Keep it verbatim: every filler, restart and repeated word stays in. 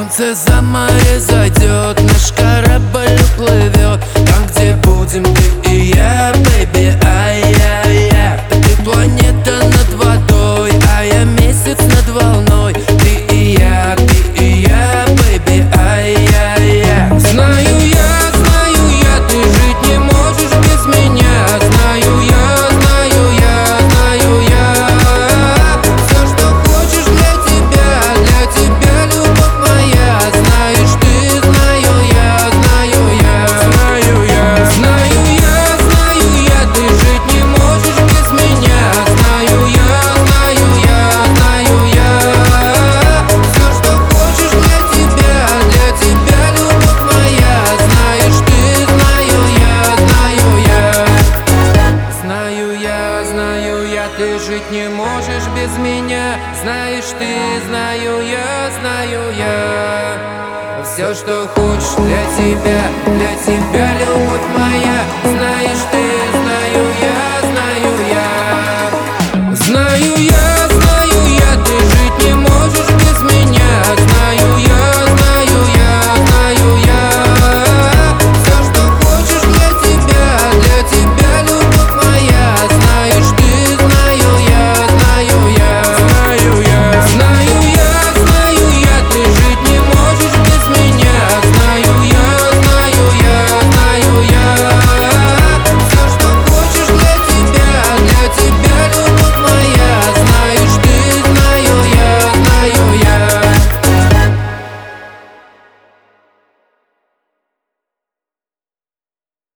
Солнце за море зайдет, наш корабль уплывет там, где будем ты и я, бэйби, ай-яй-яй. Ты планета над водой, а я месяц над волной. Ты и я, ты и я, бэйби, ай-яй-яй. Знаю я, знаю я, ты жить не можешь без меня. Знаю я, знаю я, знаю я. Все, что хочешь для тебя, для тебя, любовь моя. Знаешь ты, знаю я, знаю я, знаю я. Знаю я, знаю я, ты жить не можешь без меня. Знаю я, знаю я, знаю я. Все, что хочешь для тебя, для тебя, любовь моя. Знаешь ты, знаю я, знаю я. Знаю я, знаю я, ты жить не можешь без меня. Знаешь ты, знаю я, знаю я. Все, что хочешь для тебя, для тебя, любовь моя.